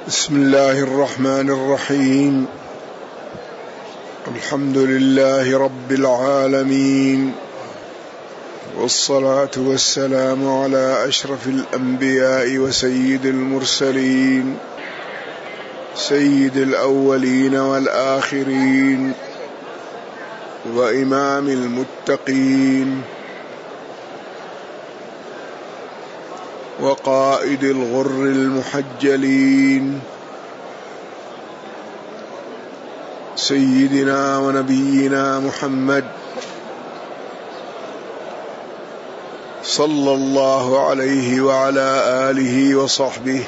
بسم الله الرحمن الرحيم. الحمد لله رب العالمين، والصلاة والسلام على أشرف الأنبياء وسيد المرسلين، سيد الأولين والآخرين، وإمام المتقين، وقائد الغر المحجلين، سيدنا ونبينا محمد صلى الله عليه وعلى آله وصحبه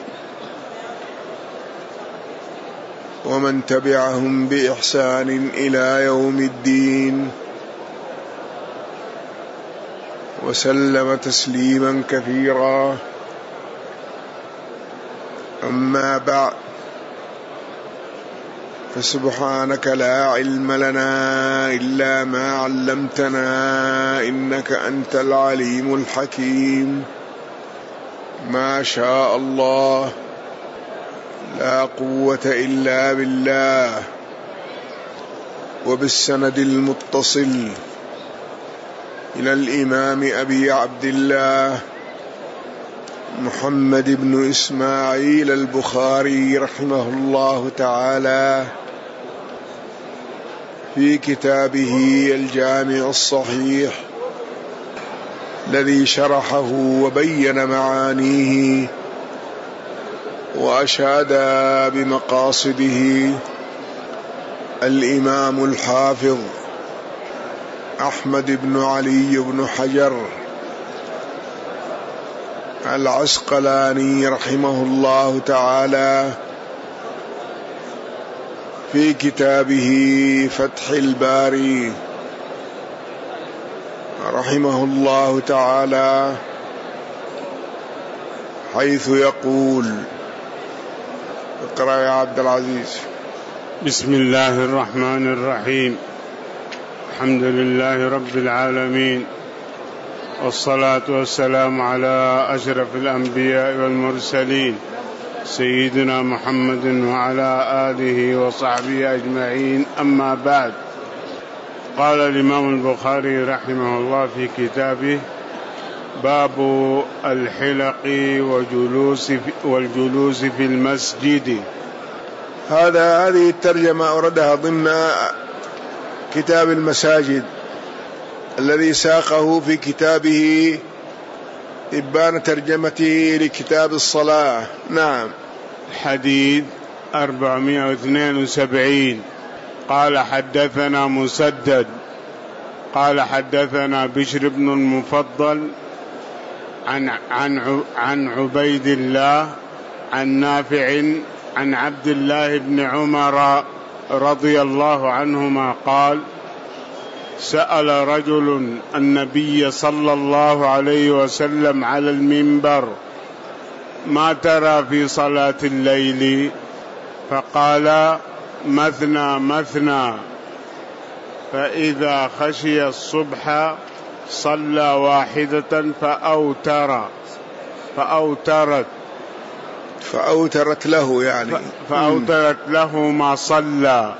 ومن تبعهم بإحسان إلى يوم الدين، وسلم تسليما كثيرا. أما بعد، فسبحانك لا علم لنا إلا ما علمتنا إنك أنت العليم الحكيم. ما شاء الله، لا قوة إلا بالله. وبالسند المتصل إلى الإمام أبي عبد الله محمد بن إسماعيل البخاري رحمه الله تعالى في كتابه الجامع الصحيح الذي شرحه وبين معانيه وأشاد بمقاصده الإمام الحافظ أحمد بن علي بن حجر العسقلاني رحمه الله تعالى في كتابه فتح الباري رحمه الله تعالى، حيث يقول: اقرأ يا عبد العزيز. بسم الله الرحمن الرحيم. الحمد لله رب العالمين، والصلاة والسلام على أشرف الأنبياء والمرسلين، سيدنا محمد وعلى آله وصحبه أجمعين. أما بعد، قال الإمام البخاري رحمه الله في كتابه: باب الحلق والجلوس في المسجد. هذه الترجمة أوردها ضمن كتاب المساجد الذي ساقه في كتابه إبان ترجمته لكتاب الصلاة. نعم. حديث 472. قال: حدثنا مسدد قال: حدثنا بشر بن المفضل عن عبيد الله عن نافع عن عبد الله بن عمر رضي الله عنهما قال: سأل رجل النبي صلى الله عليه وسلم على المنبر: ما ترى في صلاة الليل؟ فقال: مثنى مثنى، فإذا خشي الصبح صلى واحدة فأوترت له، يعني فأوترت له ما صلى.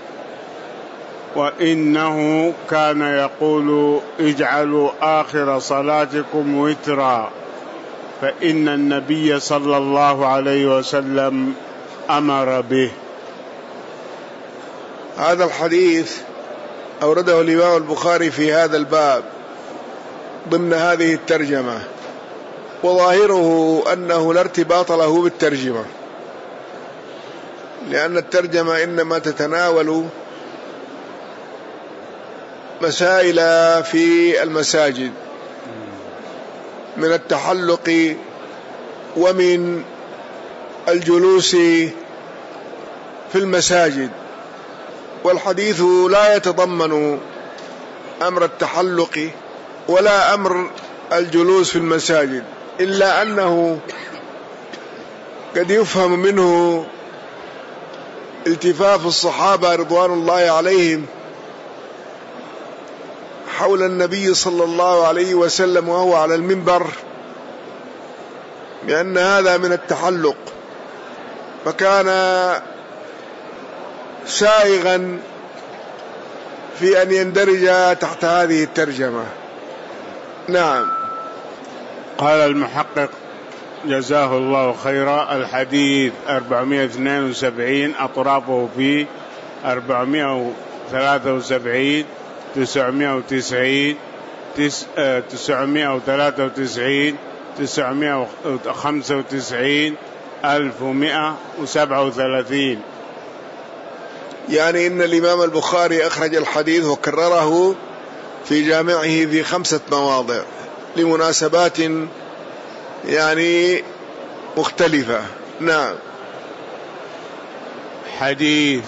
وإنه كان يقول: اجعلوا آخر صلاتكم وترا، فإن النبي صلى الله عليه وسلم أمر به. هذا الحديث أورده الإمام البخاري في هذا الباب ضمن هذه الترجمة، وظاهره أنه لا ارتباط له بالترجمة، لأن الترجمة إنما تتناول مسائل في المساجد من التحلق ومن الجلوس في المساجد، والحديث لا يتضمن أمر التحلق ولا أمر الجلوس في المساجد، إلا أنه قد يفهم منه التفاف الصحابة رضوان الله عليهم حول النبي صلى الله عليه وسلم وهو على المنبر، بأن هذا من التحلق، فكان سائغا في أن يندرج تحت هذه الترجمة. نعم. قال المحقق جزاه الله خيرا: الحديث 472 أطرافه في 473 990 993 995 1137. يعني إن الإمام البخاري أخرج الحديث وكرره في جامعه في 5 مواضع لمناسبات يعني مختلفة. نعم. حديث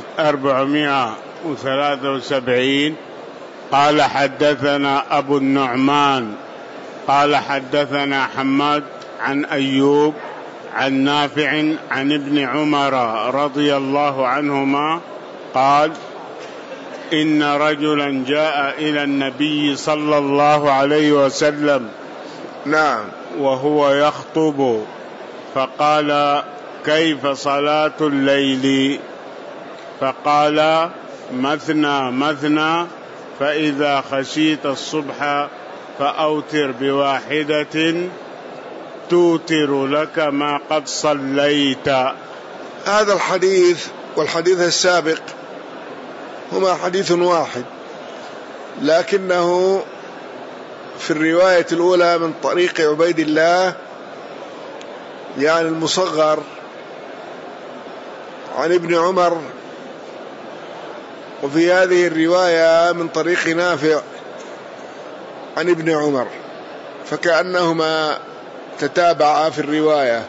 473 قال: حدثنا أبو النعمان قال حدثنا حماد عن أيوب عن نافع عن ابن عمر رضي الله عنهما قال: إن رجلا جاء إلى النبي صلى الله عليه وسلم نعم وهو يخطب فقال: كيف صلاة الليل؟ فقال: مثنى مثنى، فإذا خشيت الصبح فأوتر بواحدة توتر لك ما قد صليت. هذا الحديث والحديث السابق هما حديث واحد، لكنه في الرواية الأولى من طريق عبيد الله يعني المصغر عن ابن عمر، وفي هذه الرواية من طريق نافع عن ابن عمر، فكأنهما تتابعا في الرواية،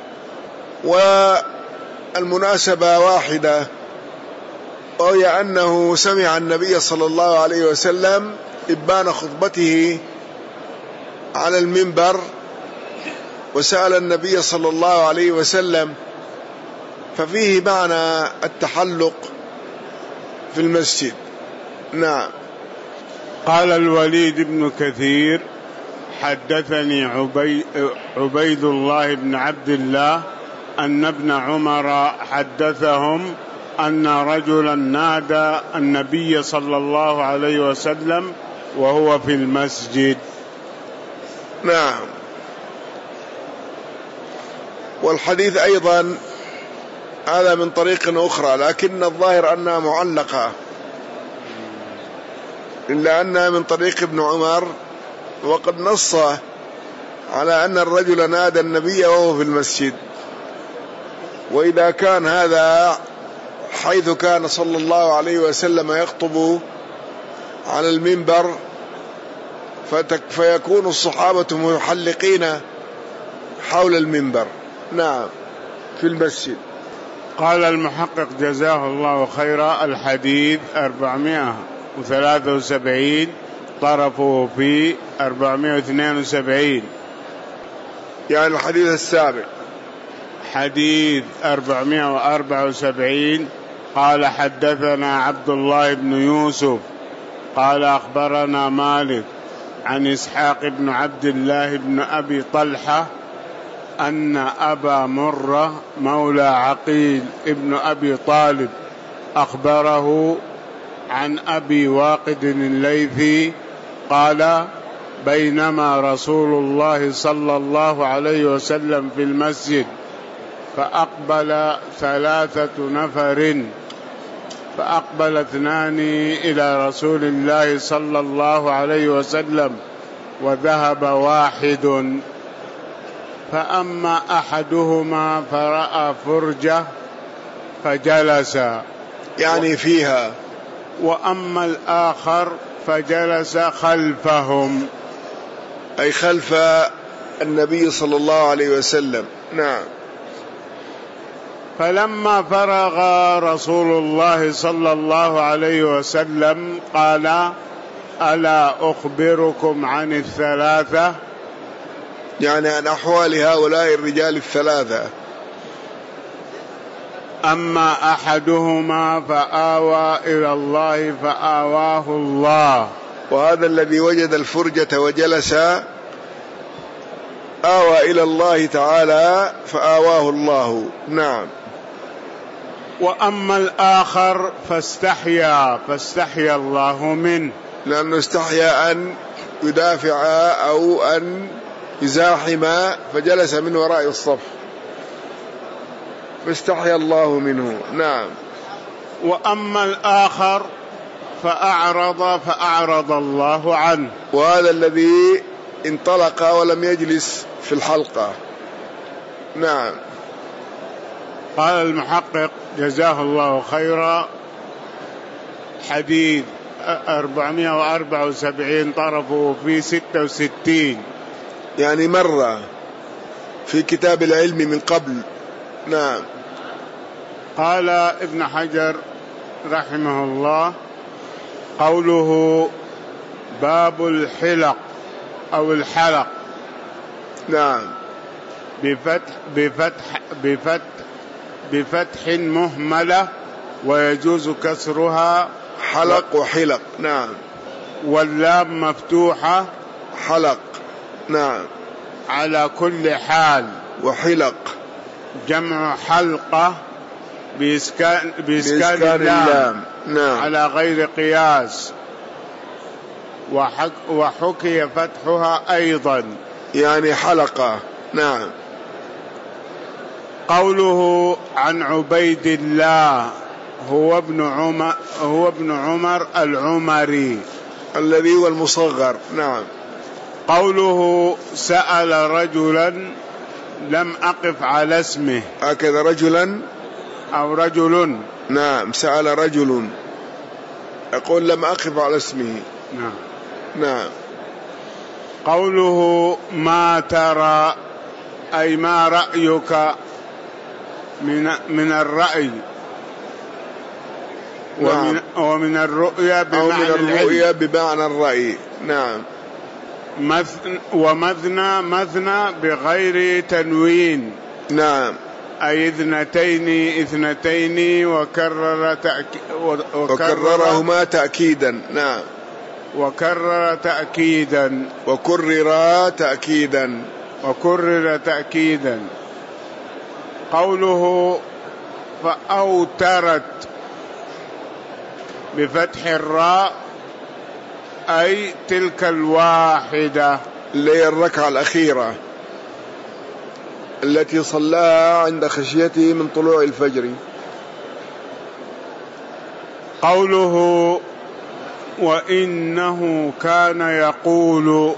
والمناسبة واحدة، وهي أنه سمع النبي صلى الله عليه وسلم إبان خطبته على المنبر، وسأل النبي صلى الله عليه وسلم، ففيه معنى التحلق في المسجد. نعم. قال الوليد بن كثير: حدثني عبيد الله بن عبد الله أن ابن عمر حدثهم أن رجلا نادى النبي صلى الله عليه وسلم وهو في المسجد. نعم. والحديث أيضا هذا من طريق أخرى، لكن الظاهر أنها معلقة، إلا أنها من طريق ابن عمر، وقد نص على أن الرجل نادى النبي وهو في المسجد. وإذا كان هذا حيث كان صلى الله عليه وسلم يخطب على المنبر، فيكون الصحابة محلقين حول المنبر. نعم، في المسجد. قال المحقق جزاه الله خيرا: الحديث 473 طرفه في 472، يعني الحديث السابق. حديث 474 قال: حدثنا عبد الله بن يوسف قال: أخبرنا مالك عن إسحاق بن عبد الله بن أبي طلحة أن أبا مرة مولى عقيل ابن أبي طالب أخبره عن أبي واقد الليثي قال: بينما رسول الله صلى الله عليه وسلم في المسجد فأقبل 3 نفر، فأقبل 2 إلى رسول الله صلى الله عليه وسلم وذهب 1، فأما أحدهما فرأى فرجة فجلس يعني فيها، وأما الآخر فجلس خلفهم، أي خلف النبي صلى الله عليه وسلم. نعم. فلما فرغ رسول الله صلى الله عليه وسلم قال: ألا أخبركم عن 3؟ يعني عن أحوال هؤلاء الرجال 3. أما أحدهما فآوى إلى الله فآواه الله، وهذا الذي وجد الفرجة وجلس آوى إلى الله تعالى فآواه الله. نعم. وأما الآخر فاستحيا الله منه، لأنه استحيا أن يدافع أو أن يزاحم فجلس من وراء الصف، فاستحيا الله منه. نعم. وأما الآخر فأعرض الله عنه، وهذا الذي انطلق ولم يجلس في الحلقة. نعم. قال المحقق جزاه الله خيرا: حديث 474 طرفه في 66، يعني مرة في كتاب العلم من قبل. نعم. قال ابن حجر رحمه الله: قوله باب الحلق أو الحلق، نعم، بفتح مهملة ويجوز كسرها، حلق وحلق. نعم. واللام مفتوحة، حلق. نعم. على كل حال. وحلق جمع حلقة بإسكان اللام. نعم. على غير قياس. وحكي فتحها أيضا، يعني حلقة. نعم. قوله عن عبيد الله هو ابن عمر العمري الذي هو المصغر. نعم. قوله سأل رجلا لم أقف على اسمه، هكذا رجلا أو رجل. نعم. سأل رجل، يقول لم أقف على اسمه. نعم. نعم. قوله ما ترى، أي ما رأيك من الرأي. نعم. ومن الرؤيا بمعنى الرأي. نعم. ومثنى بغير تنوين. نعم. أي اثنتين وكررهما تأكيدا. نعم. وكرر تأكيدا. قوله فأوترت بفتح الراء، أي تلك الواحدة، اللي هي الركعة الأخيرة التي صلاها عند خشيته من طلوع الفجر. قوله وإنه كان يقول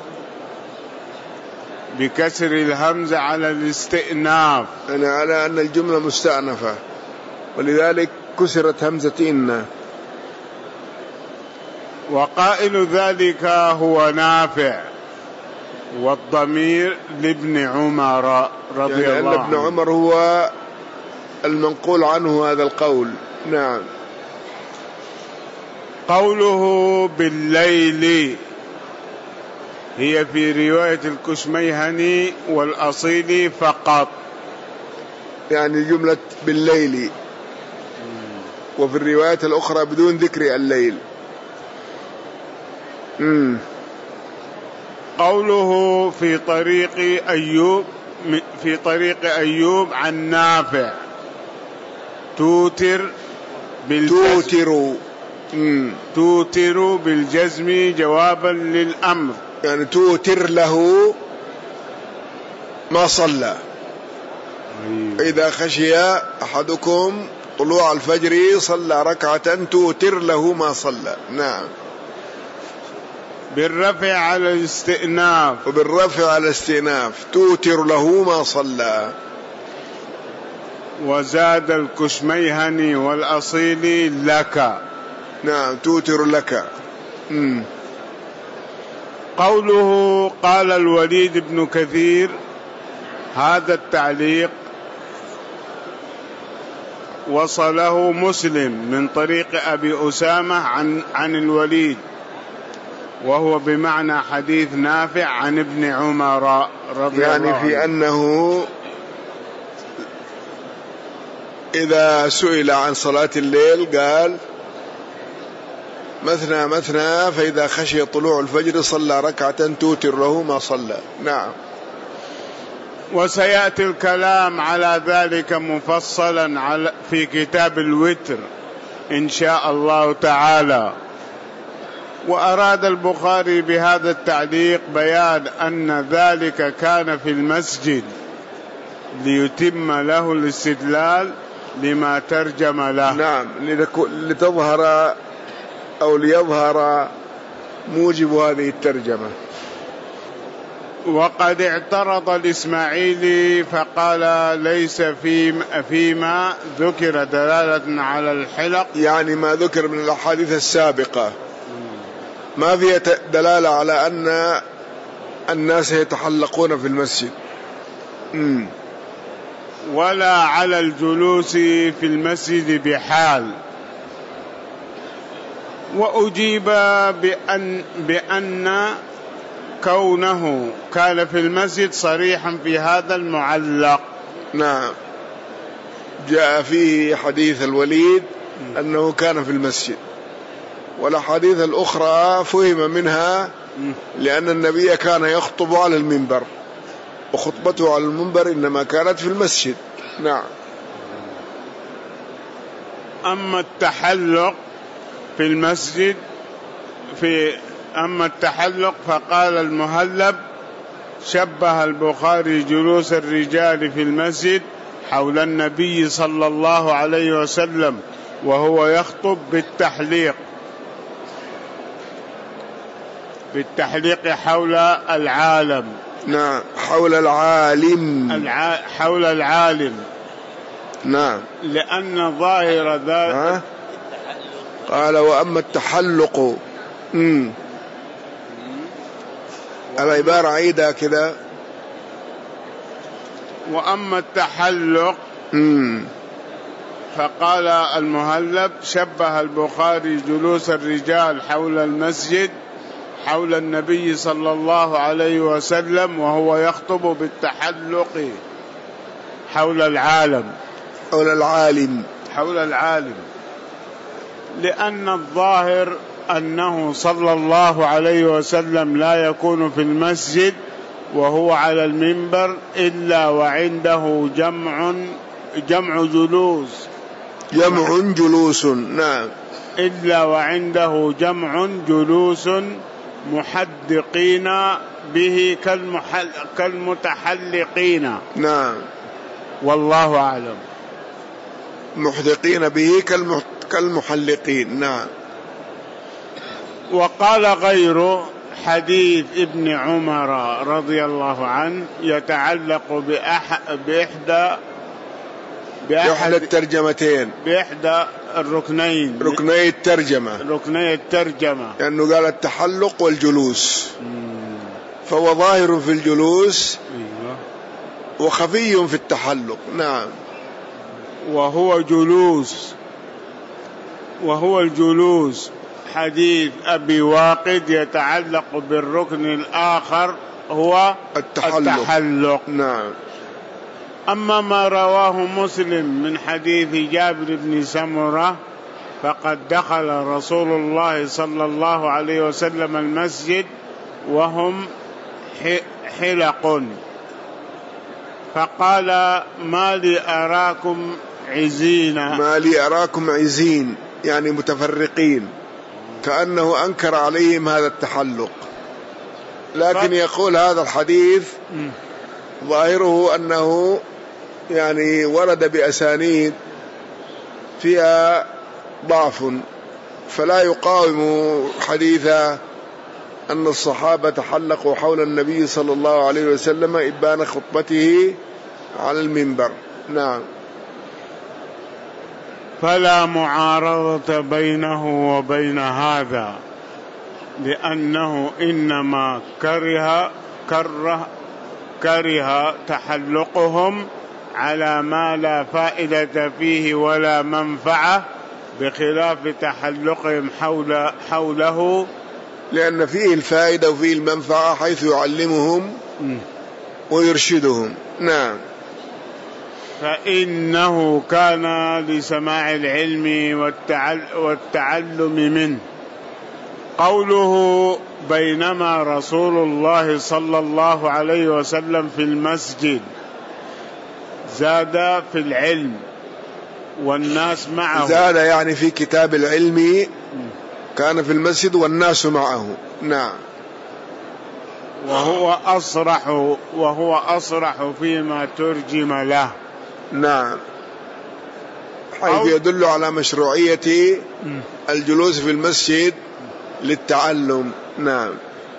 بكسر الهمزة على الاستئناف، يعني على أن الجملة مستأنفة، ولذلك كسرت همزة إن. وقائل ذلك هو نافع، والضمير لابن عمر رضي يعني الله عنه. ابن عمر هو المنقول عنه هذا القول. نعم. قوله بالليل هي في رواية الكشميهني والأصيلي فقط، يعني جملة بالليل، وفي الروايات الأخرى بدون ذكر الليل. قوله في طريق أيوب عن نافع توتر بالجزم جوابا للأمر، يعني توتر له ما صلى. إذا خشي أحدكم طلوع الفجر صلى ركعة توتر له ما صلى. نعم. بالرفع على الاستئناف، وبالرفع على الاستئناف توتر له ما صلى. وزاد الكشميهني والأصيلي لك. نعم. توتر لك. قوله قال الوليد بن كثير، هذا التعليق وصله مسلم من طريق أبي أسامة عن الوليد، وهو بمعنى حديث نافع عن ابن عمر رضي الله عنه، يعني في أنه إذا سئل عن صلاة الليل قال مثنى مثنى، فإذا خشي طلوع الفجر صلى ركعة توتر له ما صلى. نعم. وسيأتي الكلام على ذلك مفصلا في كتاب الوتر إن شاء الله تعالى. وأراد البخاري بهذا التعليق بيان أن ذلك كان في المسجد ليتم له الاستدلال لما ترجم له. نعم، لتظهر أو ليظهر موجب هذه الترجمة. وقد اعترض الإسماعيلي فقال ليس فيما ذكر دلالة على الحلق، يعني ما ذكر من الأحاديث السابقة ما فيها دلالة على أن الناس يتحلقون في المسجد، ولا على الجلوس في المسجد بحال. وأجيب بأن كونه كان في المسجد صريحا في هذا المعلق. نعم، جاء فيه حديث الوليد أنه كان في المسجد، والأحاديث الأخرى فهم منها لأن النبي كان يخطب على المنبر، وخطبته على المنبر إنما كانت في المسجد. نعم. أما التحلق في المسجد أما التحلق فقال المهلب شبه البخاري جلوس الرجال في المسجد حول النبي صلى الله عليه وسلم وهو يخطب بالتحليق حول العالم. نعم، حول العالم. حول العالم. نعم، لأن ظاهر ذلك قال وأما التحلق العبارة عيدة كذا. وأما التحلق فقال المهلب شبه البخاري جلوس الرجال حول المسجد حول النبي صلى الله عليه وسلم وهو يخطب بالتحلق حول العالم. حول العالم لأن الظاهر أنه صلى الله عليه وسلم لا يكون في المسجد وهو على المنبر إلا وعنده جمع جلوس. نعم، إلا وعنده جمع جلوس محدقين به كالمتحلقين. نعم، والله أعلم. محدقين به كالمحلقين. نعم. وقال غير حديث ابن عمر رضي الله عنه يتعلق بإحدى الترجمتين، بإحدى الركنين، ركني الترجمة، لأنه قال التحلق والجلوس، فهو ظاهر في الجلوس وخفي في التحلق. نعم. وهو الجلوس حديث أبي واقد يتعلق بالركن الآخر هو التحلق. نعم. أما ما رواه مسلم من حديث جابر بن سمرة فقد دخل رسول الله صلى الله عليه وسلم المسجد وهم حلق فقال ما لي أراكم عزين يعني متفرقين، كأنه أنكر عليهم هذا التحلق. لكن يقول هذا الحديث ظاهره أنه يعني ورد بأسانيد فيها ضعف، فلا يقاوم حديث أن الصحابة تحلقوا حول النبي صلى الله عليه وسلم إبان خطبته على المنبر. نعم. فلا معارضة بينه وبين هذا، لأنه إنما كره تحلقهم على ما لا فائدة فيه ولا منفعة، بخلاف تحلقهم حوله، لأن فيه الفائدة وفيه المنفعة حيث يعلمهم ويرشدهم. نعم. فإنه كان لسماع العلم والتعلم منه. قوله بينما رسول الله صلى الله عليه وسلم في المسجد زاد في العلم والناس معه. زاد يعني في كتاب العلم كان في المسجد والناس معه. نعم. وهو أصرح فيما ترجم له. نعم، حيث يدل على مشروعية الجلوس في المسجد للتعلم. نعم.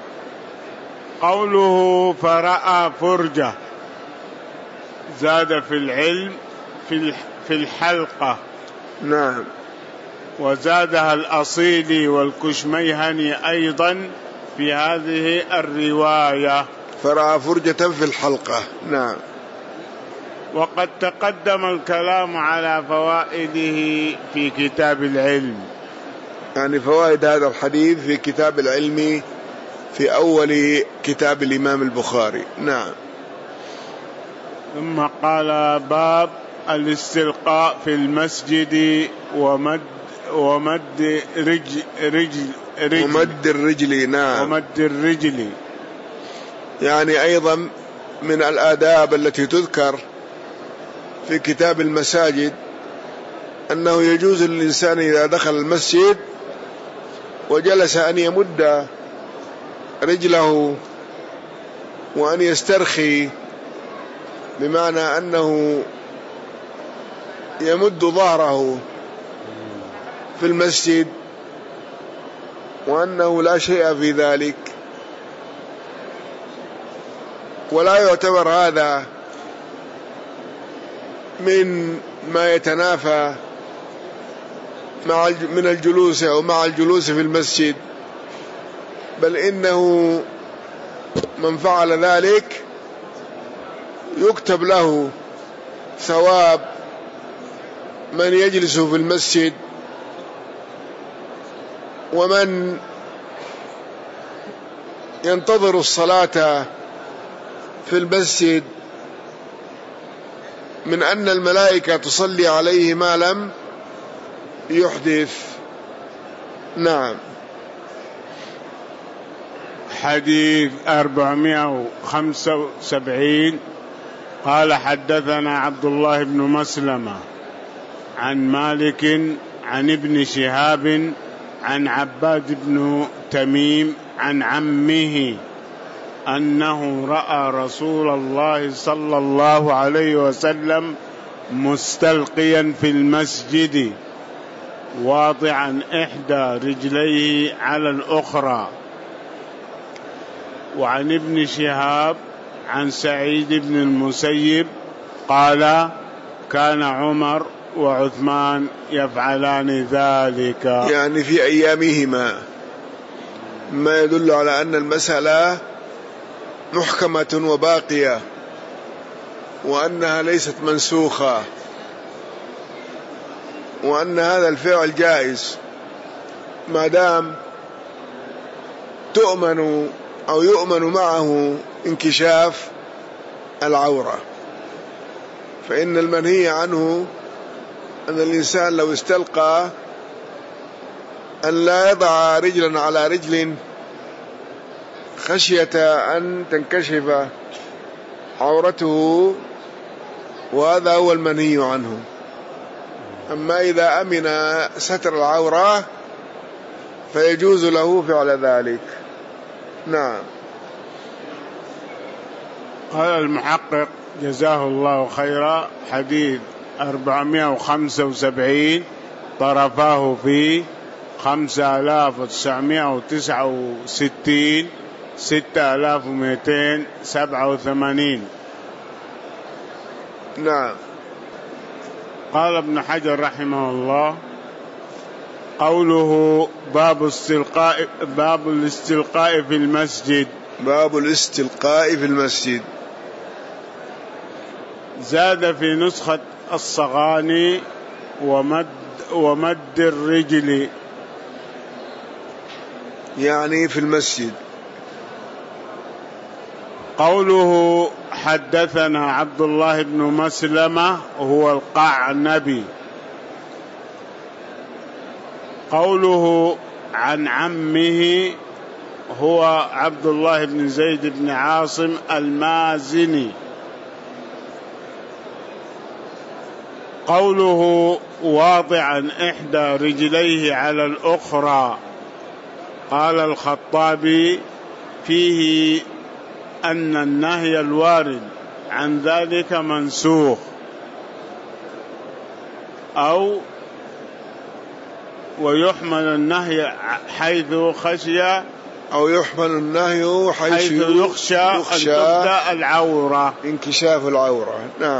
قوله فرأى فرجة، زاد في العلم في الحلقة. نعم. وزادها الأصيلي والكشميهني أيضا في هذه الرواية. فرأى فرجة في الحلقة. نعم. وقد تقدم الكلام على فوائده في كتاب العلم، يعني فوائد هذا الحديث في كتاب العلم في أول كتاب الإمام البخاري. نعم. ثم قال باب الاستلقاء في المسجد ومد الرجل. نعم. ومد الرجل، يعني أيضا من الآداب التي تذكر في كتاب المساجد أنه يجوز للإنسان إذا دخل المسجد وجلس أن يمد رجله وأن يسترخي، بمعنى أنه يمد ظهره في المسجد، وأنه لا شيء في ذلك، ولا يعتبر هذا من ما يتنافى من الجلوس أو مع الجلوس في المسجد، بل إنه من فعل ذلك يكتب له ثواب من يجلس في المسجد، ومن ينتظر الصلاة في المسجد، من أن الملائكة تصلي عليه ما لم يحدث. نعم. حديث 475. قال حدثنا عبد الله بن مسلمة عن مالك عن ابن شهاب عن عباد بن تميم عن عمه أنه رأى رسول الله صلى الله عليه وسلم مستلقيا في المسجد واضعا إحدى رجليه على الأخرى. وعن ابن شهاب عن سعيد بن المسيب قال كان عمر وعثمان يفعلان ذلك، يعني في أيامهما، ما يدل على أن المسألة محكمة وباقية، وأنها ليست منسوخة، وأن هذا الفعل جائز ما دام تؤمن أو يؤمن معه انكشاف العورة. فإن المنهي عنه أن الإنسان لو استلقى أن لا يضع رجلا على رجل خشية أن تنكشف عورته، وهذا هو المنهي عنه. أما إذا أمن ستر العورة فيجوز له فعل ذلك. نعم. قال المحقق جزاه الله خيرا حديث 475 طرفاه في 5969 6287. نعم. قال ابن حجر رحمه الله قوله باب الاستلقاء في المسجد. باب الاستلقاء في المسجد. زاد في نسخة الصغاني ومد الرجل، يعني في المسجد. قوله حدثنا عبد الله بن مسلمة هو القعنبي. قوله عن عمه هو عبد الله بن زيد بن عاصم المازني. قوله واضعا إحدى رجليه على الأخرى، قال الخطابي فيه أن النهي الوارد عن ذلك منسوخ، أو ويحمل النهي حيث خشي، أو يحمل النهي حيث يخشى أن تبدأ العورة، انكشاف العورة. نعم.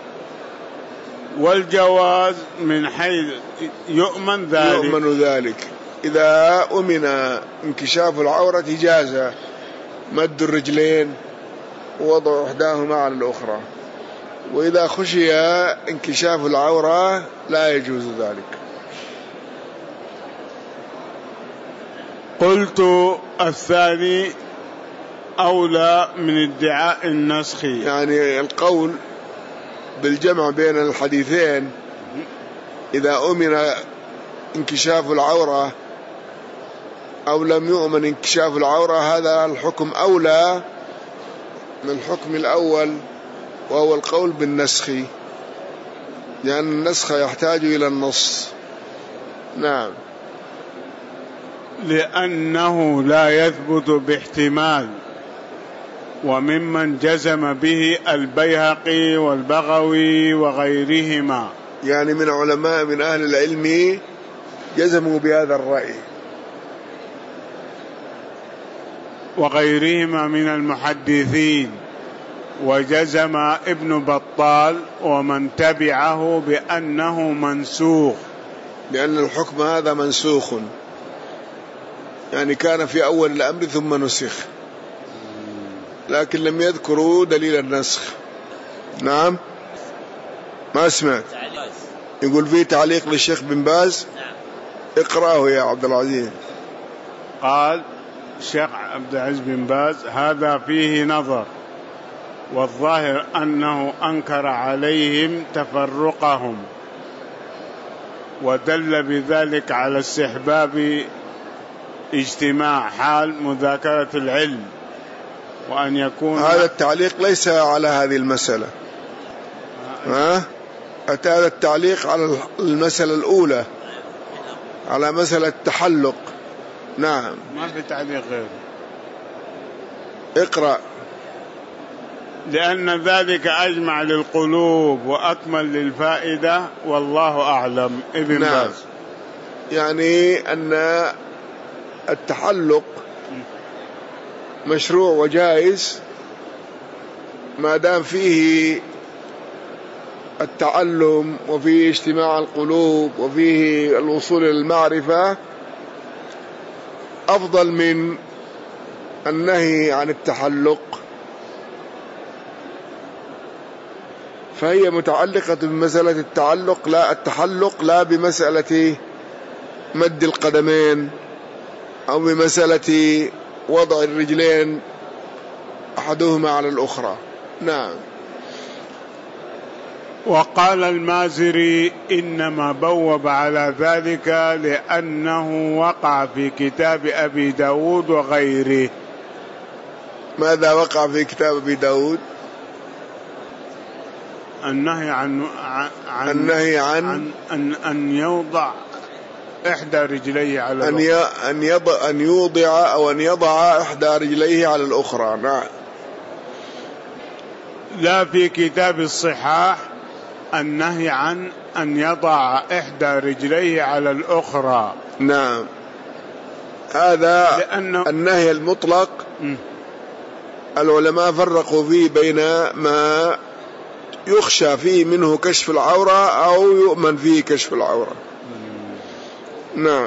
والجواز من حيث يؤمن ذلك، إذا أمن انكشاف العورة جاز مد الرجلين ووضع إحداهما على الأخرى، وإذا خشي انكشاف العورة لا يجوز ذلك. قلت الثاني أولى من ادعاء النسخ، يعني القول بالجمع بين الحديثين إذا أمن انكشاف العورة أو لم يؤمن انكشاف العورة، هذا الحكم أولى من الحكم الأول، وهو القول بالنسخ، لأن النسخ يحتاج إلى النص. نعم. لأنه لا يثبت باحتمال، وممن جزم به البيهقي والبغوي وغيرهما، يعني من علماء من أهل العلم جزموا بهذا الرأي، وغيرهما من المحدثين، وجزم ابن بطال ومن تبعه بأنه منسوخ، لأن الحكم هذا منسوخ، يعني كان في أول الأمر ثم نسخ، لكن لم يذكروا دليل النسخ. نعم. ما سمعت. يقول فيه تعليق للشيخ بن باز. اقرأه يا عبد العزيز. قال الشيخ عبد العزيز بن باز: هذا فيه نظر، والظاهر أنه أنكر عليهم تفرقهم، ودل بذلك على استحباب اجتماع حال مذاكرة العلم، وأن يكون هذا التعليق ليس على هذه المسألة. أتى هذا التعليق على المسألة الأولى، على مسألة التحلق. نعم. ما في تعليق غير. اقرأ. لأن ذلك أجمع للقلوب وأكمل للفائدة، والله أعلم. ابن نعم. باز يعني أن التحلق مشروع وجائز ما دام فيه التعلم وفيه اجتماع القلوب وفيه الوصول إلى المعرفة، أفضل من النهي عن التحلق، فهي متعلقة بمسألة التحلق لا بمسألة مد القدمين أو بمسألة وضع الرجلين أحدهما على الأخرى. نعم. وقال المازري: إنما بوب على ذلك لأنه وقع في كتاب أبي داود وغيره. ماذا وقع في كتاب أبي داود؟ النهي عن أن يوضع إحدى رجليه على الأخرى، أن يضع إحدى رجليه على الأخرى. نعم. لا في كتاب الصحاح النهي عن أن يضع إحدى رجليه على الأخرى. نعم. هذا النهي المطلق العلماء فرقوا فيه بين ما يخشى فيه منه كشف العورة أو يؤمن فيه كشف العورة. نعم.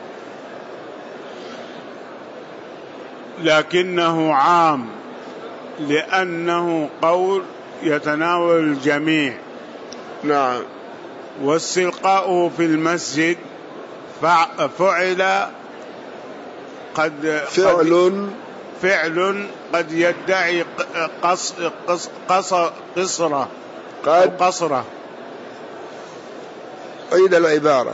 لكنه عام لأنه قول يتناول الجميع. نعم. واستلقاؤه في المسجد فعل قد يدعي قصرة. عيد العبارة.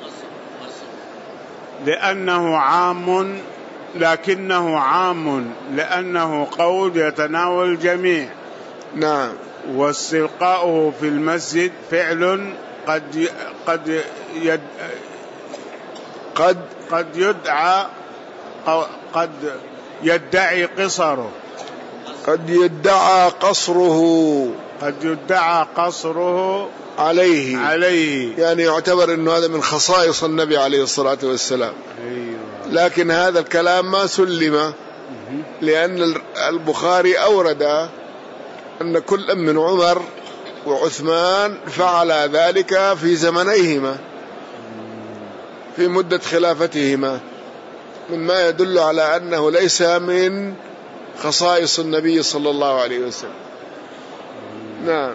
لكنه عام لأنه قول يتناول الجميع. نعم. واستلقاؤه في المسجد فعل قد يدعي قصره، قد يدعى قصره، قد يدعى قصره عليه، يعني يعتبر أنه هذا من خصائص النبي عليه الصلاة والسلام. لكن هذا الكلام ما سلم، لأن البخاري أورد أن كل من عمر وعثمان فعل ذلك في زمنيهما في مدة خلافتهما، مما يدل على أنه ليس من خصائص النبي صلى الله عليه وسلم. نعم.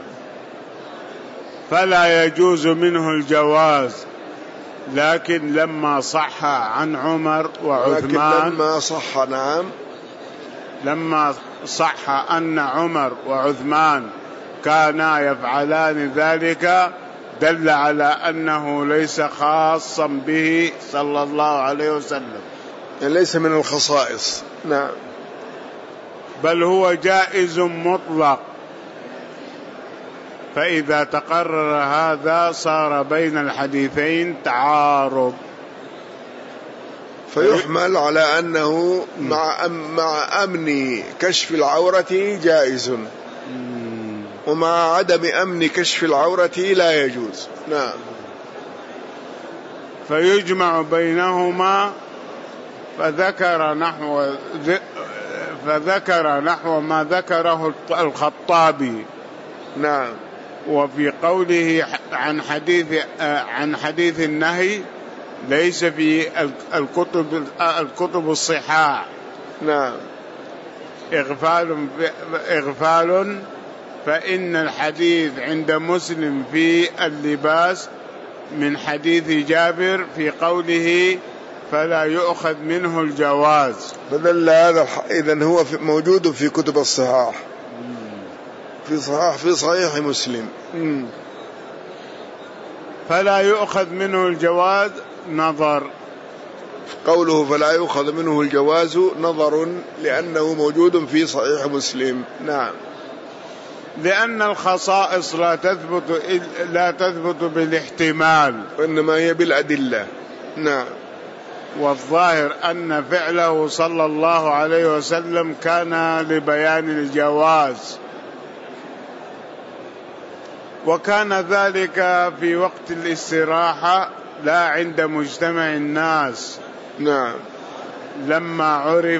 فلا يجوز منه الجواز، لكن لما صح عن عمر وعثمان، لما صح أن عمر وعثمان كانا يفعلان ذلك دل على أنه ليس خاصا به صلى الله عليه وسلم، يعني ليس من الخصائص. نعم. بل هو جائز مطلق، فإذا تقرر هذا صار بين الحديثين تعارض، فيحمل على أنه مع أمن كشف العورة جائز، ومع عدم أمن كشف العورة لا يجوز. نعم. فيجمع بينهما، فذكر نحو ما ذكره الخطابي. نعم. وفي قوله عن حديث النهي ليس في الكتب الصحاح. نعم. إغفال، فإن الحديث عند مسلم في اللباس من حديث جابر في قوله فلا يؤخذ منه الجواز، فدل هذا إذن هو موجود في كتب الصحاح، في صحيح مسلم. فلا يؤخذ منه الجواز نظر، قوله فلا يؤخذ منه الجواز نظر لأنه موجود في صحيح مسلم. نعم. لأن الخصائص لا تثبت بالاحتمال، وإنما هي بالأدلة. نعم. والظاهر أن فعله صلى الله عليه وسلم كان لبيان الجواز، وكان ذلك في وقت الاستراحة لا عند مجتمع الناس. نعم. لما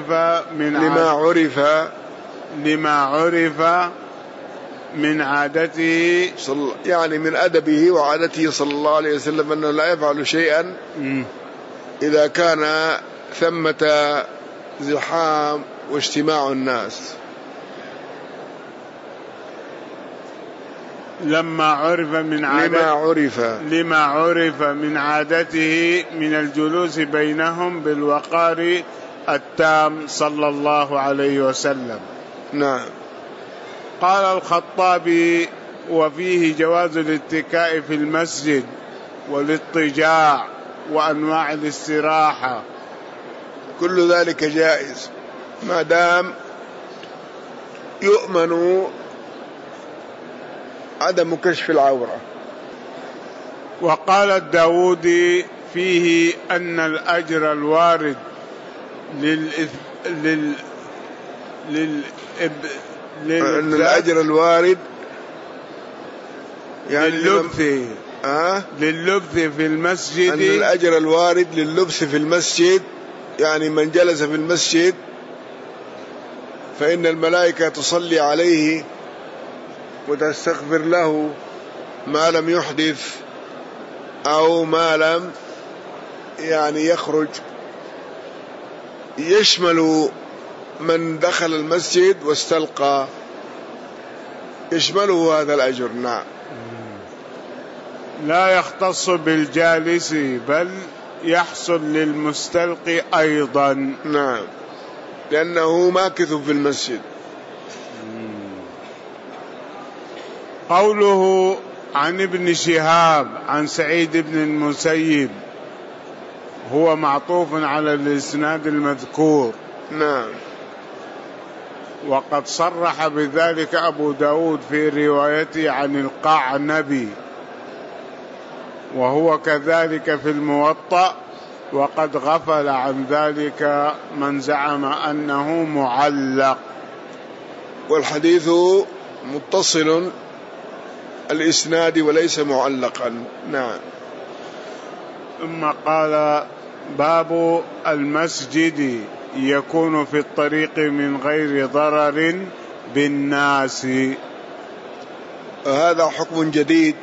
عرف من عادته، يعني من أدبه وعادته صلى الله عليه وسلم أنه لا يفعل شيئا إذا كان ثمة زحام واجتماع الناس. لما عرف من عادته من الجلوس بينهم بالوقار التام صلى الله عليه وسلم. نعم. قال الخطابي: وفيه جواز الاتكاء في المسجد والاضطجاع وأنواع الاستراحة، كل ذلك جائز ما دام يؤمن عدم كشف العورة. وقال الداودي فيه أن الأجر الوارد أن الأجر الوارد يعني لللبث في المسجد، أن الأجر الوارد لللبث في المسجد، يعني من جلس في المسجد فإن الملائكة تصلي عليه وتستغفر له ما لم يحدث أو ما لم يعني يخرج، يشمل من دخل المسجد واستلقى، يشمله هذا الأجر. نعم. لا يختص بالجالس بل يحصل للمستلقي أيضا. نعم، لأنه ماكث في المسجد. قوله عن ابن شهاب عن سعيد بن المسيب هو معطوف على الإسناد المذكور. نعم. وقد صرح بذلك أبو داود في روايته عن القعنبي وهو كذلك في الموطأ، وقد غفل عن ذلك من زعم أنه معلق. والحديث متصل الإسناد وليس معلقا. نعم. ثم قال: باب المسجد يكون في الطريق من غير ضرر بالناس. هذا حكم جديد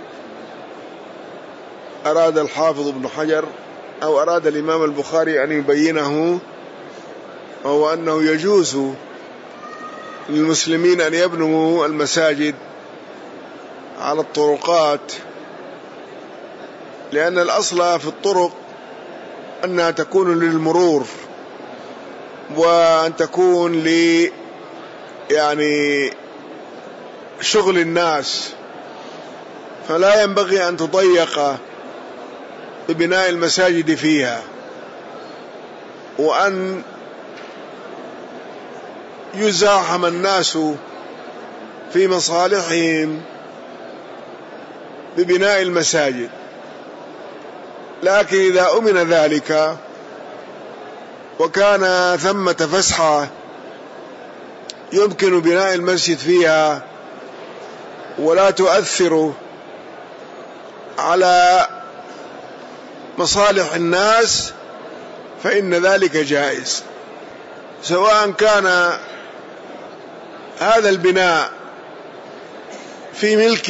أراد الحافظ ابن حجر أو أراد الإمام البخاري أن يبينه، وهو أنه يجوز للمسلمين أن يبنوا المساجد على الطرقات، لأن الأصل في الطرق أنها تكون للمرور، وأن تكون يعني شغل الناس، فلا ينبغي أن تضيق ببناء المساجد فيها، وأن يزاحم الناس في مصالحهم ببناء المساجد. لكن إذا أمن ذلك وكان ثمة فسحة يمكن بناء المسجد فيها ولا تؤثر على مصالح الناس، فإن ذلك جائز، سواء كان هذا البناء في ملك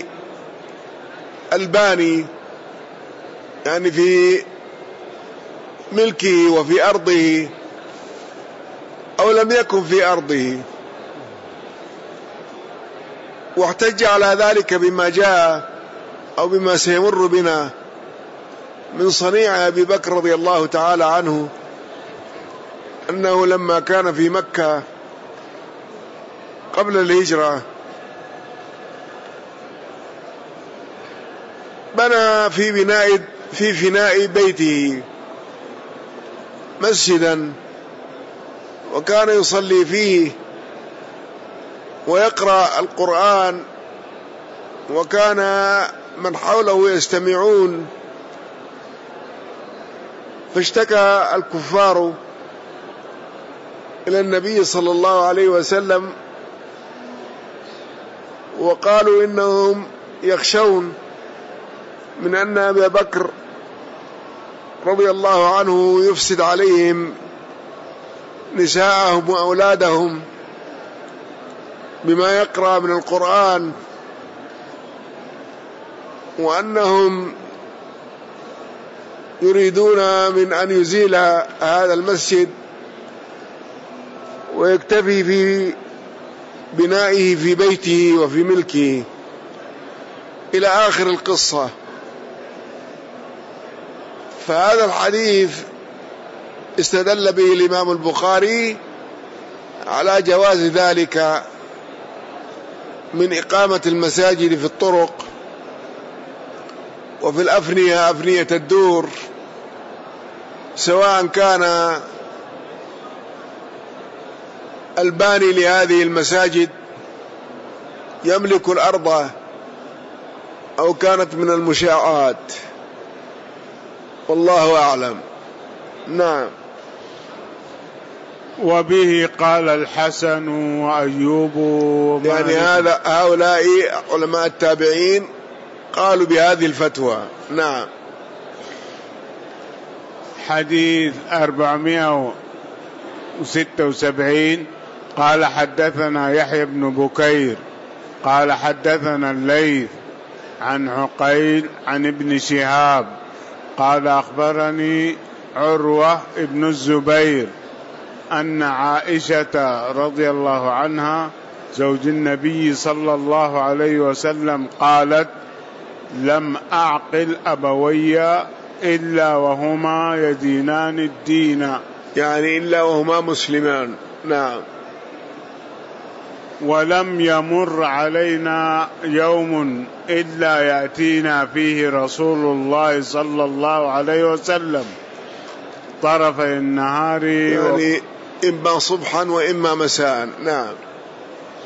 الباني، يعني في ملكه وفي أرضه، أو لم يكن في أرضه. واحتج على ذلك بما جاء أو بما سيمر بنا من صنيع أبي بكر رضي الله تعالى عنه، أنه لما كان في مكة قبل الهجرة بنى في فناء بيته مسجدا، وكان يصلي فيه ويقرأ القرآن، وكان من حوله يستمعون. فاشتكى الكفار إلى النبي صلى الله عليه وسلم وقالوا إنهم يخشون من أن أبا بكر رضي الله عنه يفسد عليهم نساءهم وأولادهم بما يقرأ من القرآن، وأنهم يريدون من أن يزيل هذا المسجد ويكتفي في بنائه في بيته وفي ملكه، إلى آخر القصة. فهذا الحديث استدل به الإمام البخاري على جواز ذلك من إقامة المساجد في الطرق وفي الأفنية، أفنية الدور، سواء كان الباني لهذه المساجد يملك الأرض أو كانت من المشاعات، والله أعلم. نعم. وبه قال الحسن وأيوب، يعني هؤلاء علماء التابعين قالوا بهذه الفتوى. نعم. حديث 476 قال: حدثنا يحيى بن بكير قال حدثنا الليث عن عقيل عن ابن شهاب قال: أخبرني عروة ابن الزبير أن عائشة رضي الله عنها زوج النبي صلى الله عليه وسلم قالت: لم أعقل أبوي إلا وهما يدينان الدين، يعني إلا وهما مسلمان. نعم. ولم يمر علينا يوم إلا يأتينا فيه رسول الله صلى الله عليه وسلم طرفي النهار، يعني إما صبحا وإما مساء. نعم.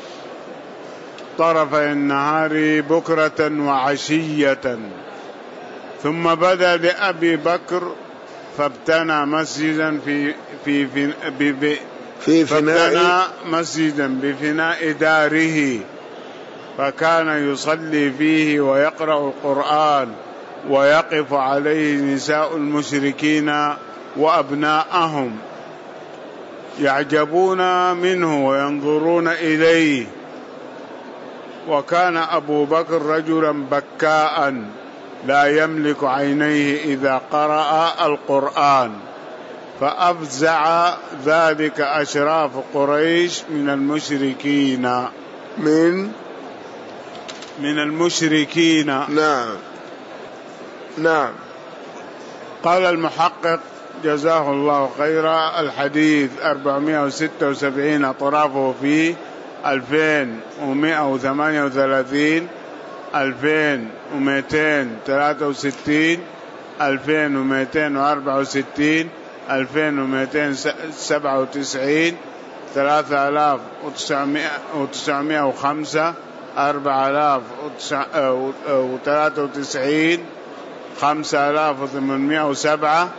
طرفي النهار بكرة وعشية، ثم بدا لأبي بكر فابتنى مسجدا فابتنى مسجدا بفناء داره، فكان يصلي فيه ويقرأ القرآن، ويقف عليه نساء المشركين وأبناءهم يعجبون منه وينظرون إليه. وكان أبو بكر رجلا بكاء لا يملك عينيه إذا قرأ القرآن، فأفزع ذلك أشراف قريش من المشركين. نعم. قال المحقق جزاه الله خيرا: الحديث 476 أطرافه فيه 2138 2263 2264 2297 3905 4093 5807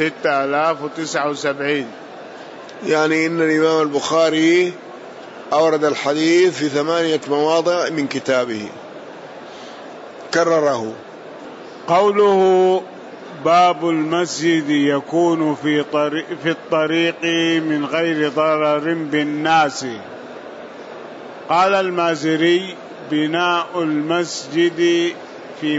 6079. يعني إن الإمام البخاري أورد الحديث في 8 مواضع من كتابه كرره. قوله باب المسجد يكون في الطريق من غير ضرر بالناس. قال المازري: بناء المسجد في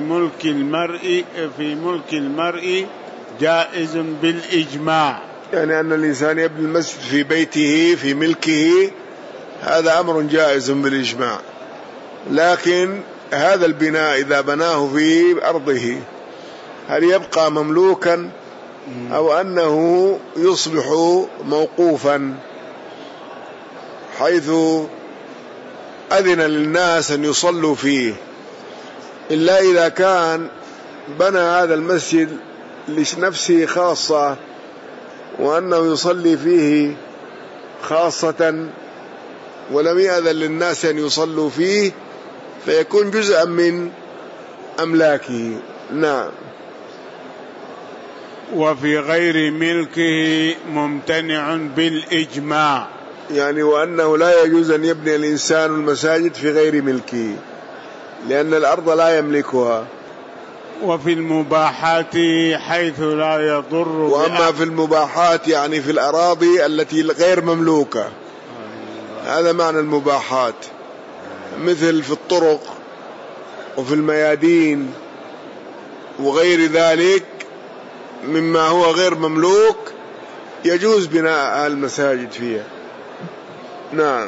ملك المرء جائز بالإجماع. يعني أن الإنسان يبني المسجد في بيته في ملكه، هذا أمر جائز بالإجماع. لكن هذا البناء إذا بناه في أرضه هل يبقى مملوكا أو أنه يصبح موقوفا، حيث أذن للناس أن يصلوا فيه، إلا إذا كان بنى هذا المسجد لنفسه خاصة وأنه يصلي فيه خاصة ولم يأذن للناس أن يصلوا فيه، فيكون جزءا من أملاكه. نعم. وفي غير ملكه ممتنع بالإجماع، يعني وأنه لا يجوز أن يبني الإنسان المساجد في غير ملكه، لأن الأرض لا يملكها. وفي المباحات حيث لا يضر. وأما في المباحات يعني في الأراضي التي غير مملوكة، هذا معنى المباحات، مثل في الطرق وفي الميادين وغير ذلك مما هو غير مملوك يجوز بناء المساجد فيها. نعم.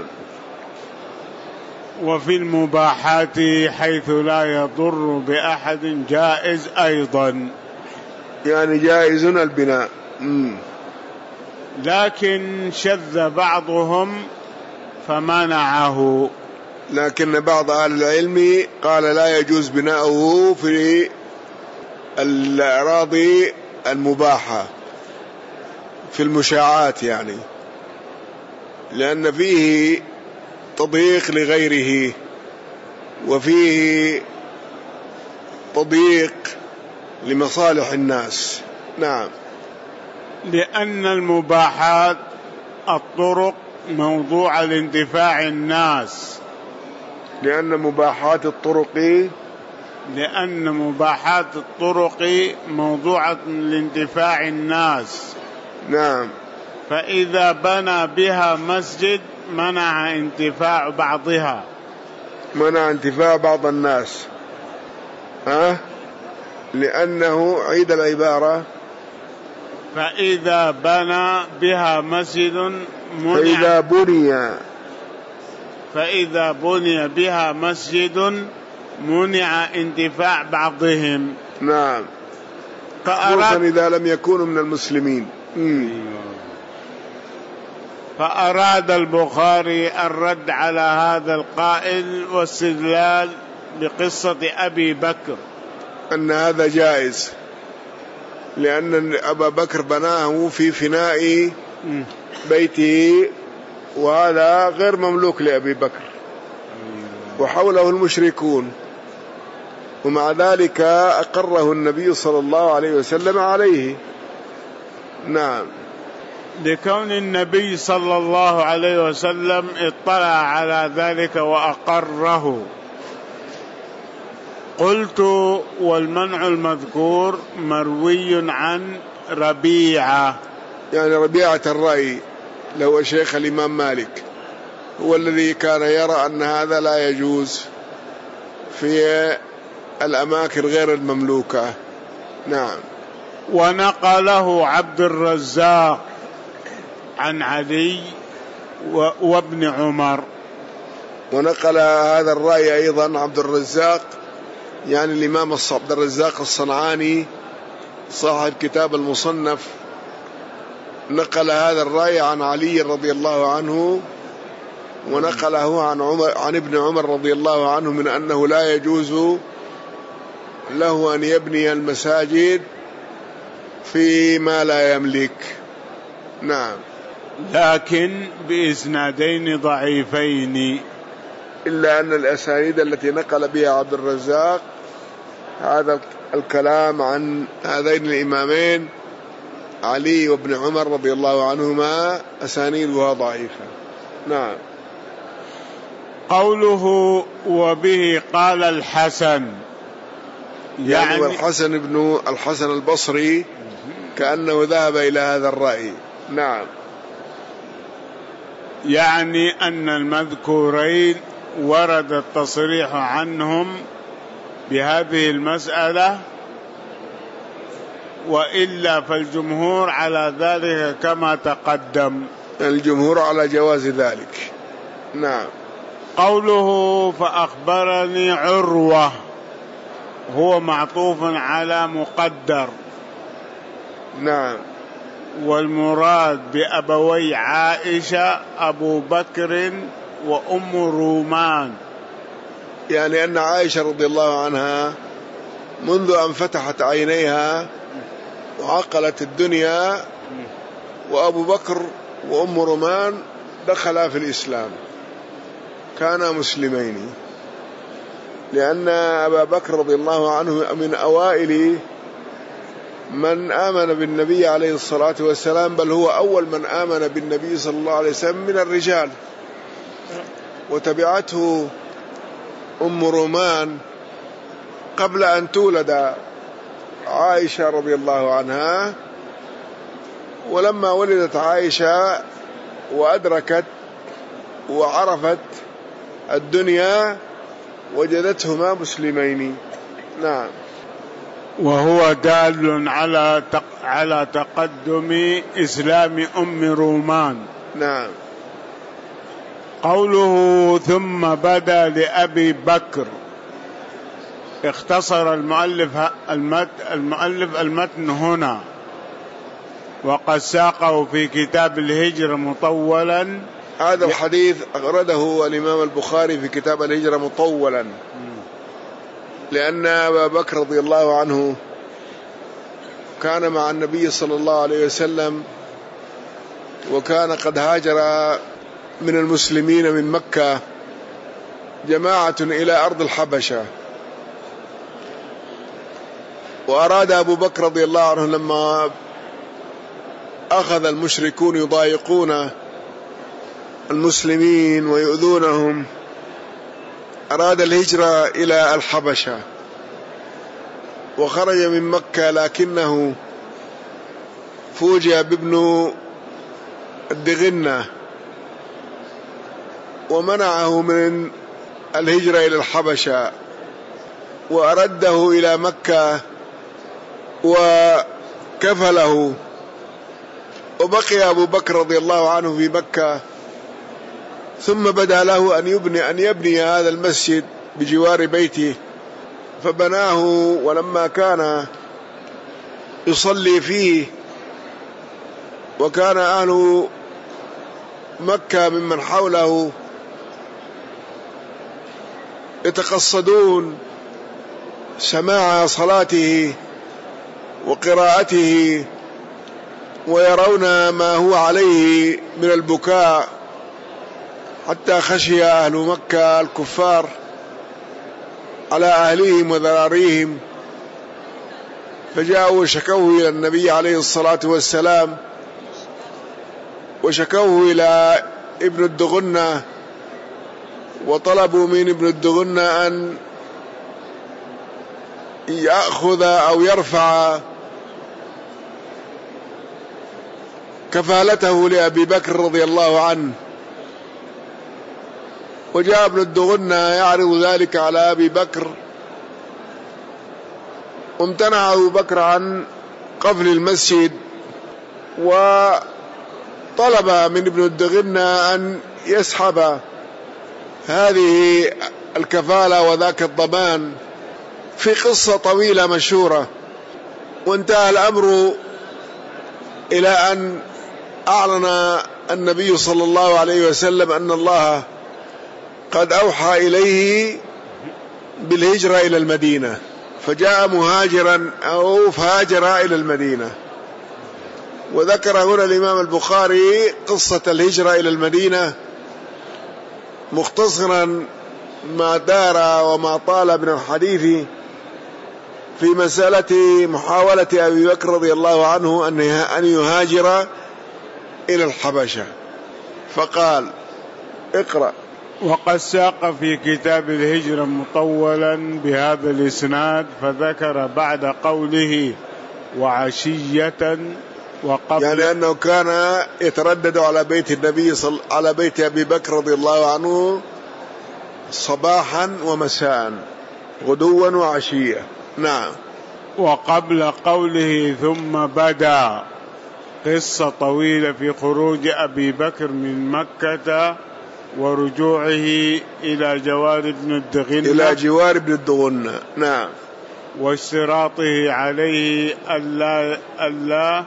وفي المباحات حيث لا يضر بأحد جائز أيضا، يعني جائز البناء. لكن شذ بعضهم فمنعه. لكن بعض أهل العلم قال لا يجوز بناؤه في الأراضي المباحة في المشاعات، يعني لأن فيه تضييق لغيره وفيه تضييق لمصالح الناس. نعم. لأن المباحات الطرق موضوع لانتفاع الناس. لأن مباحات الطرق موضوعة لانتفاع الناس. نعم. فإذا بنى بها مسجد منع انتفاع بعض الناس. لأنه عيد العبارة فإذا بنى بها مسجد فإذا بني بها مسجد منع انتفاع بعضهم. نعم. خصوصا إذا لم يكونوا من المسلمين. فأراد البخاري الرد على هذا القائل واستدلال بقصة أبي بكر أن هذا جائز، لأن أبا بكر بناه في فناء بيته، وهذا غير مملوك لأبي بكر، وحوله المشركون، ومع ذلك أقره النبي صلى الله عليه وسلم عليه. نعم. لكون النبي صلى الله عليه وسلم اطلع على ذلك وأقره. قلت: والمنع المذكور مروي عن ربيعة، يعني ربيعة الرأي لو شيخ الإمام مالك هو الذي كان يرى أن هذا لا يجوز في الأماكن غير المملوكة. نعم. ونقله عبد الرزاق عن علي وابن عمر. ونقل هذا الرأي أيضا عبد الرزاق، يعني الإمام عبد الرزاق الصنعاني صاحب كتاب المصنف، نقل هذا الرأي عن علي رضي الله عنه، ونقله عن ابن عمر رضي الله عنه من أنه لا يجوز له أن يبني المساجد فيما لا يملك. نعم. لكن بإسنادين ضعيفين، إلا أن الأسانيد التي نقل بها عبد الرزاق هذا الكلام عن هذين الإمامين علي وابن عمر رضي الله عنهما أسانيدها ضعيفة. نعم. قوله وبه قال الحسن، يعني الحسن بن الحسن البصري كأنه ذهب إلى هذا الرأي. نعم. يعني أن المذكورين ورد التصريح عنهم بهذه المسألة، وإلا فالجمهور على ذلك كما تقدم، الجمهور على جواز ذلك. نعم. قوله فأخبرني عروة هو معطوف على مقدر. نعم. والمراد بأبوي عائشة أبو بكر وأم رومان، يعني أن عائشة رضي الله عنها منذ أن فتحت عينيها وعقلت الدنيا، وأبو بكر وأم رومان دخلا في الإسلام، كانا مسلمين، لأن أبا بكر رضي الله عنه من أوائل من آمن بالنبي عليه الصلاة والسلام، بل هو أول من آمن بالنبي صلى الله عليه وسلم من الرجال، وتبعته أم رومان قبل أن تولد عائشة رضي الله عنها. ولما ولدت عائشة وأدركت وعرفت الدنيا وجدتهما مسلمين. نعم. وهو دال على تقدم إسلام أم رومان. نعم. قوله ثم بدا لأبي بكر، اختصر المؤلف المتن هنا، وقد ساقه في كتاب الهجرة مطولا. هذا الحديث أورده الإمام البخاري في كتاب الهجرة مطولا، لأن أبا بكر رضي الله عنه كان مع النبي صلى الله عليه وسلم، وكان قد هاجر من المسلمين من مكة جماعة إلى أرض الحبشة، وأراد أبو بكر رضي الله عنه لما أخذ المشركون يضايقون المسلمين ويؤذونهم، أراد الهجرة إلى الحبشة، وخرج من مكة، لكنه فوجئ بابن الدغنة ومنعه من الهجرة إلى الحبشة وأرده إلى مكة وكفله، وبقي أبو بكر رضي الله عنه في مكة. ثم بدا له أن يبني هذا المسجد بجوار بيته، فبناه، ولما كان يصلي فيه وكان أهل مكة ممن حوله يتقصدون سماع صلاته وقراءته ويرون ما هو عليه من البكاء، حتى خشي أهل مكة الكفار على أهليهم وذراريهم، فجاءوا وشكوه إلى النبي عليه الصلاة والسلام، وشكوه إلى ابن الدغنة، وطلبوا من ابن الدغنة أن يأخذ أو يرفع كفالته لأبي بكر رضي الله عنه. وجاء ابن الدغنة يعرض ذلك على أبي بكر، وامتنع أبو بكر عن قفل المسجد، وطلب من ابن الدغنة أن يسحب هذه الكفالة وذاك الضمان، في قصة طويلة مشهورة. وانتهى الأمر إلى أن أعلن النبي صلى الله عليه وسلم أن الله قد أوحى إليه بالهجرة إلى المدينة، فجاء مهاجرا أو فهاجر إلى المدينة. وذكر هنا الإمام البخاري قصة الهجرة إلى المدينة مختصرا ما دار وما طال من الحديث في مسألة محاولة أبي بكر رضي الله عنه أن يهاجر إلى الحبشة. فقال: اقرأ. وقد ساق في كتاب الهجرة مطولا بهذا الإسناد، فذكر بعد قوله وعشية وقبل، يعني أنه كان يتردد على بيت النبي على بيت أبي بكر رضي الله عنه صباحا ومساء، غدوا وعشية. نعم. وقبل قوله ثم بدا، قصة طويلة في خروج أبي بكر من مكة ورجوعه إلى جوار ابن الدغنة، نعم، واشتراطه عليه ألا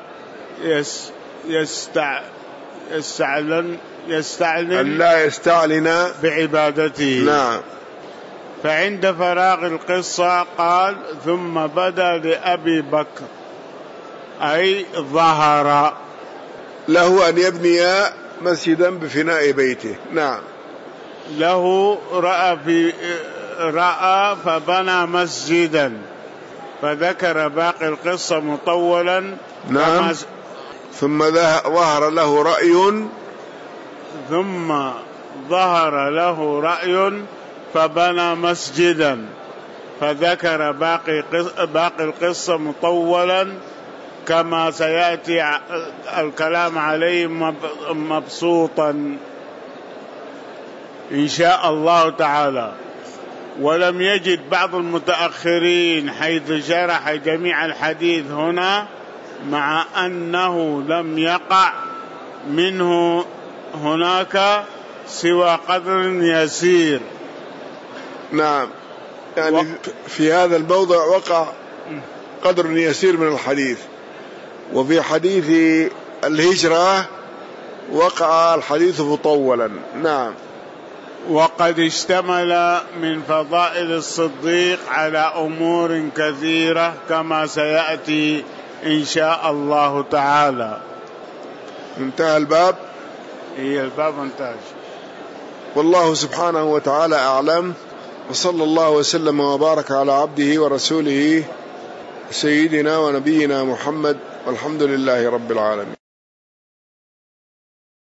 يستعلن بعبادته. نعم. فعند فراغ القصة قال: ثم بدا لأبي بكر، أي ظهر له أن يبني مسجدا بفناء بيته. نعم. له رأى فبنى مسجدا، فذكر باقي القصة مطولا. نعم. ثم ظهر له رأي فبنى مسجدا، فذكر باقي القصة مطولا، كما سيأتي الكلام عليه مبسوطا إن شاء الله تعالى. ولم يجد بعض المتأخرين حيث شرح جميع الحديث هنا، مع أنه لم يقع منه هناك سوى قدر يسير. نعم، يعني في هذا الموضع وقع قدر يسير من الحديث، وفي حديث الهجرة وقع الحديث مطولا. نعم. وقد اشتمل من فضائل الصديق على أمور كثيرة كما سيأتي إن شاء الله تعالى. انتهى الباب. الباب انتهى. والله سبحانه وتعالى أعلم، وصلى الله وسلم وبارك على عبده ورسوله سيدنا ونبينا محمد، والحمد لله رب العالمين.